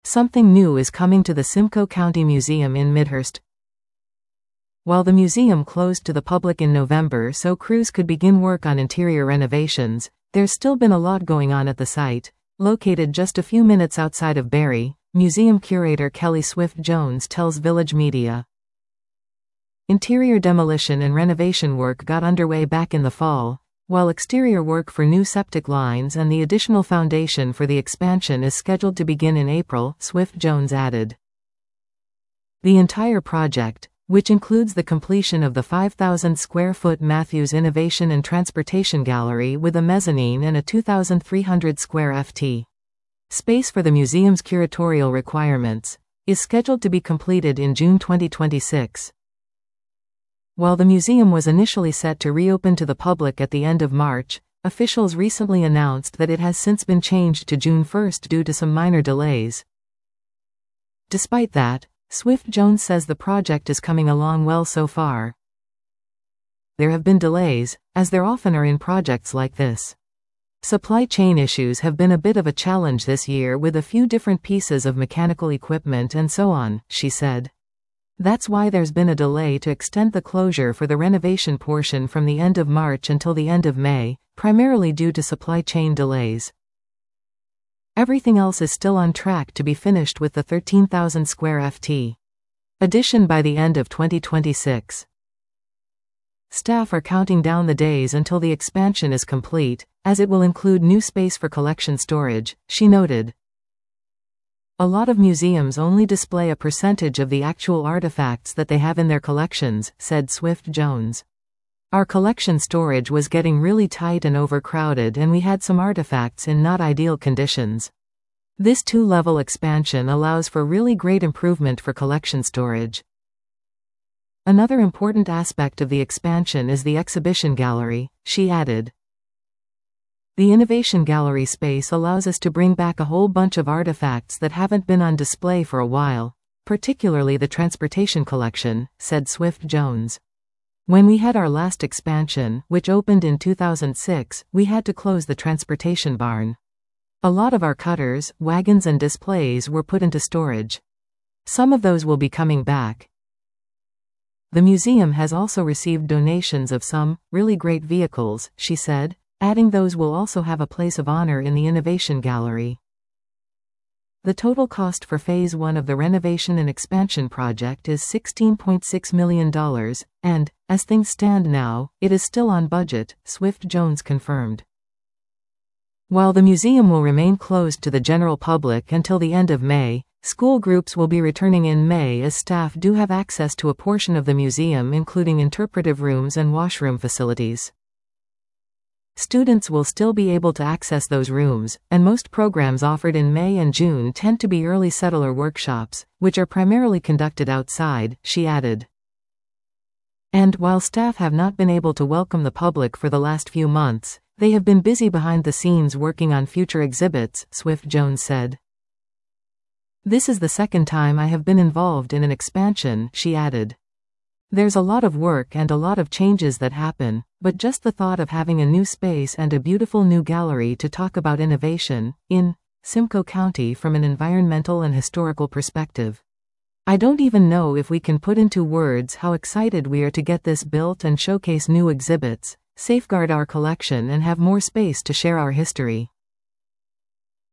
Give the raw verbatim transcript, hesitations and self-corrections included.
Something new is coming to the Simcoe County Museum in Midhurst. While the museum closed to the public in November so crews could begin work on interior renovations, there's still been a lot going on at the site. Located just a few minutes outside of Barrie, museum curator Kelly Swift Jones tells Village Media. Interior demolition and renovation work got underway back in the fall, while exterior work for new septic lines and the additional foundation for the expansion is scheduled to begin in April, Swift Jones added. The entire project, which includes the completion of the five thousand square foot Matthews Innovation and Transportation Gallery with a mezzanine and a two thousand three hundred square foot space for the museum's curatorial requirements, is scheduled to be completed in June twenty twenty-six. While the museum was initially set to reopen to the public at the end of March, officials recently announced that it has since been changed to June first due to some minor delays. Despite that, Swift Jones says the project is coming along well so far. There have been delays, as there often are in projects like this. Supply chain issues have been a bit of a challenge this year with a few different pieces of mechanical equipment and so on, she said. That's why there's been a delay to extend the closure for the renovation portion from the end of March until the end of May, primarily due to supply chain delays. Everything else is still on track to be finished with the thirteen thousand square foot addition by the end of twenty twenty-six. Staff are counting down the days until the expansion is complete, as it will include new space for collection storage, she noted. A lot of museums only display a percentage of the actual artifacts that they have in their collections, said Swift Jones. Our collection storage was getting really tight and overcrowded, and we had some artifacts in not ideal conditions. This two-level expansion allows for really great improvement for collection storage. Another important aspect of the expansion is the exhibition gallery, she added. The Innovation Gallery space allows us to bring back a whole bunch of artifacts that haven't been on display for a while, particularly the transportation collection, said Swift Jones. When we had our last expansion, which opened in two thousand six, we had to close the transportation barn. A lot of our cutters, wagons and displays were put into storage. Some of those will be coming back. The museum has also received donations of some really great vehicles, she said, adding those will also have a place of honor in the Innovation Gallery. The total cost for Phase one of the renovation and expansion project is sixteen point six million dollars, and, as things stand now, it is still on budget, Swift Jones confirmed. While the museum will remain closed to the general public until the end of May, school groups will be returning in May as staff do have access to a portion of the museum including interpretive rooms and washroom facilities. Students will still be able to access those rooms, and most programs offered in May and June tend to be early settler workshops, which are primarily conducted outside, she added. And while staff have not been able to welcome the public for the last few months, they have been busy behind the scenes working on future exhibits, Swift Jones said. This is the second time I have been involved in an expansion, she added. There's a lot of work and a lot of changes that happen, but just the thought of having a new space and a beautiful new gallery to talk about innovation, in Simcoe County from an environmental and historical perspective. I don't even know if we can put into words how excited we are to get this built and showcase new exhibits, safeguard our collection and have more space to share our history.